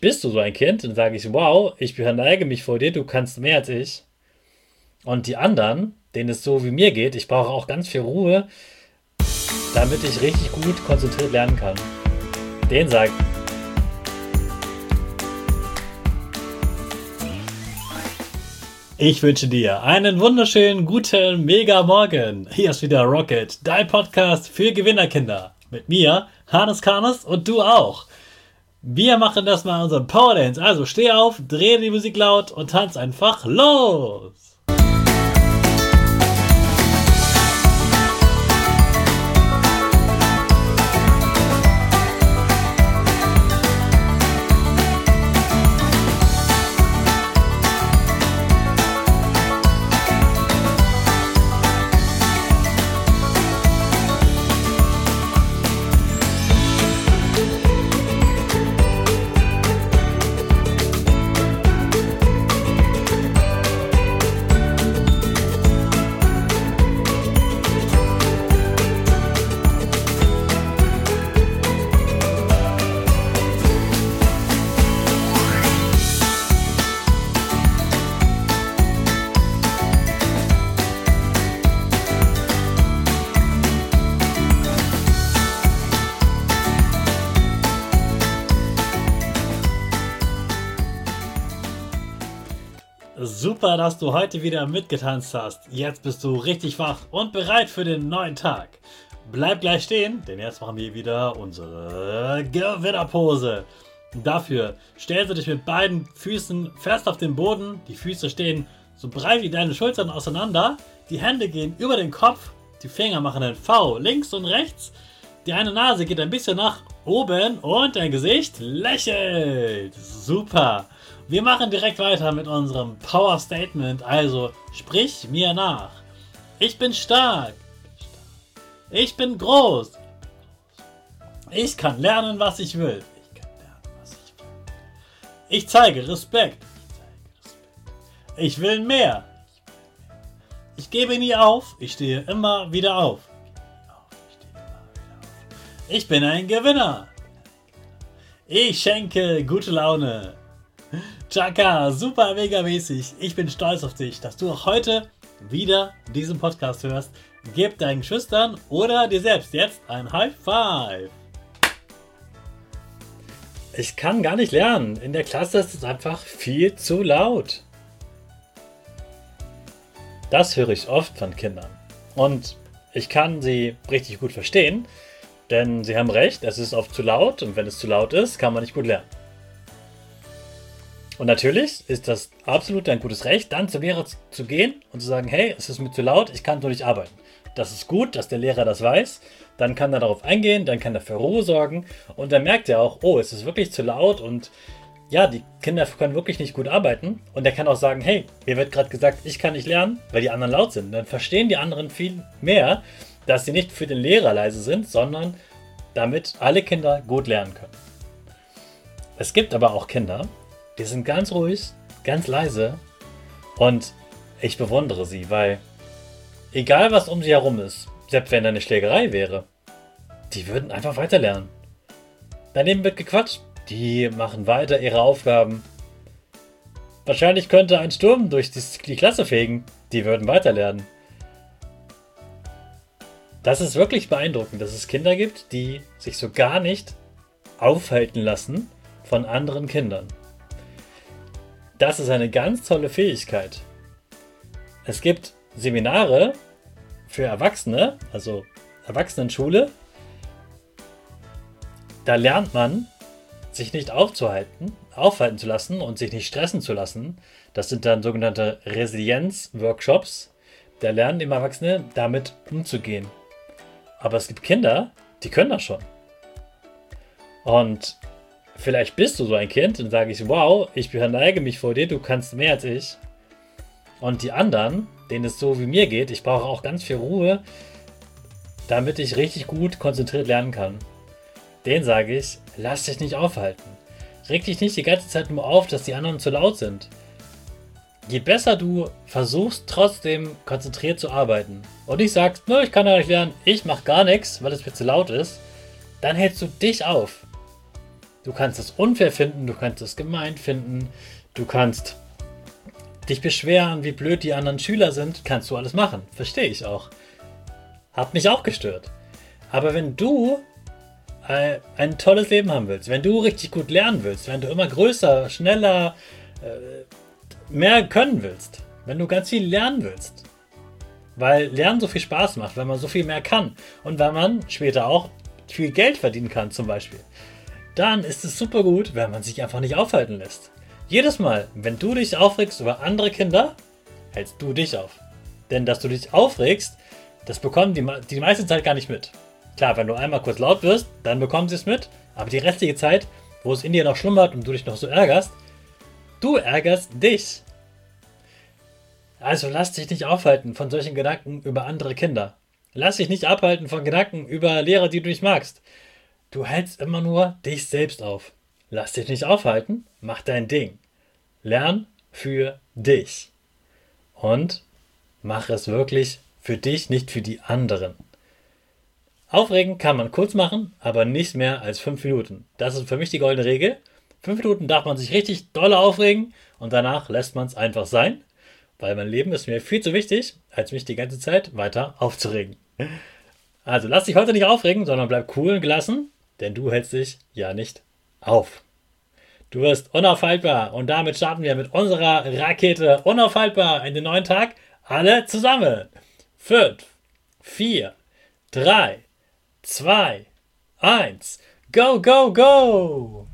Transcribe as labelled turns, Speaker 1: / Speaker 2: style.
Speaker 1: bist du so ein Kind? Dann sage ich, wow, ich verneige mich vor dir, du kannst mehr als ich. Und die anderen, denen es so wie mir geht, ich brauche auch ganz viel Ruhe, damit ich richtig gut konzentriert lernen kann. Den sage ich wünsche dir einen wunderschönen, guten, mega Morgen. Hier ist wieder Rocket, dein Podcast für Gewinnerkinder. Mit mir, Hannes Karnes und du auch. Wir machen das mal unseren Power Dance. Also steh auf, dreh die Musik laut und tanz einfach los. Super, dass du heute wieder mitgetanzt hast. Jetzt bist du richtig wach und bereit für den neuen Tag. Bleib gleich stehen, denn jetzt machen wir wieder unsere Gewinnerpose. Dafür stellst du dich mit beiden Füßen fest auf den Boden. Die Füße stehen so breit wie deine Schultern auseinander. Die Hände gehen über den Kopf. Die Finger machen ein V links und rechts. Die eine Nase geht ein bisschen nach oben und dein Gesicht lächelt. Super. Wir machen direkt weiter mit unserem Power Statement, also sprich mir nach. Ich bin stark. Ich bin groß. Ich kann lernen, was ich will. Ich zeige Respekt. Ich will mehr. Ich gebe nie auf. Ich stehe immer wieder auf. Ich bin ein Gewinner. Ich schenke gute Laune. Chaka, super mega mäßig. Ich bin stolz auf dich, dass du auch heute wieder diesen Podcast hörst. Gib deinen Geschwistern oder dir selbst jetzt ein High Five. Ich kann gar nicht lernen. In der Klasse ist es einfach viel zu laut. Das höre ich oft von Kindern. Und ich kann sie richtig gut verstehen, denn sie haben recht, es ist oft zu laut und wenn es zu laut ist, kann man nicht gut lernen. Und natürlich ist das absolut ein gutes Recht, dann zum Lehrer zu gehen und zu sagen, hey, es ist mir zu laut, ich kann so nicht arbeiten. Das ist gut, dass der Lehrer das weiß, dann kann er darauf eingehen, dann kann er für Ruhe sorgen und dann merkt er auch, oh, es ist wirklich zu laut und ja, die Kinder können wirklich nicht gut arbeiten und er kann auch sagen, hey, mir wird gerade gesagt, ich kann nicht lernen, weil die anderen laut sind. Dann verstehen die anderen viel mehr, dass sie nicht für den Lehrer leise sind, sondern damit alle Kinder gut lernen können. Es gibt aber auch Kinder, die sind ganz ruhig, ganz leise und ich bewundere sie, weil egal was um sie herum ist, selbst wenn da eine Schlägerei wäre, die würden einfach weiterlernen. Daneben wird gequatscht, die machen weiter ihre Aufgaben. Wahrscheinlich könnte ein Sturm durch die Klasse fegen, die würden weiterlernen. Das ist wirklich beeindruckend, dass es Kinder gibt, die sich so gar nicht aufhalten lassen von anderen Kindern. Das ist eine ganz tolle Fähigkeit. Es gibt Seminare für Erwachsene, also Erwachsenenschule. Da lernt man, sich nicht aufhalten zu lassen und sich nicht stressen zu lassen. Das sind dann sogenannte Resilienz-Workshops. Da lernen die Erwachsene, damit umzugehen. Aber es gibt Kinder, die können das schon. Und vielleicht bist du so ein Kind und sage ich, wow, ich verneige mich vor dir, du kannst mehr als ich. Und die anderen, denen es so wie mir geht, ich brauche auch ganz viel Ruhe, damit ich richtig gut konzentriert lernen kann. Den sage ich, lass dich nicht aufhalten. Reg dich nicht die ganze Zeit nur auf, dass die anderen zu laut sind. Je besser du versuchst, trotzdem konzentriert zu arbeiten und nicht sagst, nö, ich kann ja nicht lernen, ich mache gar nichts, weil es mir zu laut ist, dann hältst du dich auf. Du kannst es unfair finden, du kannst es gemein finden, du kannst dich beschweren, wie blöd die anderen Schüler sind, kannst du alles machen. Verstehe ich auch. Hat mich auch gestört. Aber wenn du ein tolles Leben haben willst, wenn du richtig gut lernen willst, wenn du immer größer, schneller, mehr können willst, wenn du ganz viel lernen willst, weil Lernen so viel Spaß macht, weil man so viel mehr kann und weil man später auch viel Geld verdienen kann zum Beispiel, dann ist es super gut, wenn man sich einfach nicht aufhalten lässt. Jedes Mal, wenn du dich aufregst über andere Kinder, hältst du dich auf. Denn dass du dich aufregst, das bekommen die meiste Zeit gar nicht mit. Klar, wenn du einmal kurz laut wirst, dann bekommen sie es mit, aber die restliche Zeit, wo es in dir noch schlummert und du dich noch so ärgerst, du ärgerst dich. Also lass dich nicht aufhalten von solchen Gedanken über andere Kinder. Lass dich nicht abhalten von Gedanken über Lehrer, die du nicht magst. Du hältst immer nur dich selbst auf. Lass dich nicht aufhalten, mach dein Ding. Lern für dich. Und mach es wirklich für dich, nicht für die anderen. Aufregen kann man kurz machen, aber nicht mehr als 5 Minuten. Das ist für mich die goldene Regel. 5 Minuten darf man sich richtig doll aufregen und danach lässt man es einfach sein, weil mein Leben ist mir viel zu wichtig, als mich die ganze Zeit weiter aufzuregen. Also lass dich heute nicht aufregen, sondern bleib cool und gelassen, denn du hältst dich ja nicht auf. Du wirst unaufhaltbar und damit starten wir mit unserer Rakete unaufhaltbar in den neuen Tag. Alle zusammen. 5, 4, 3, 2, 1. Go, go, go!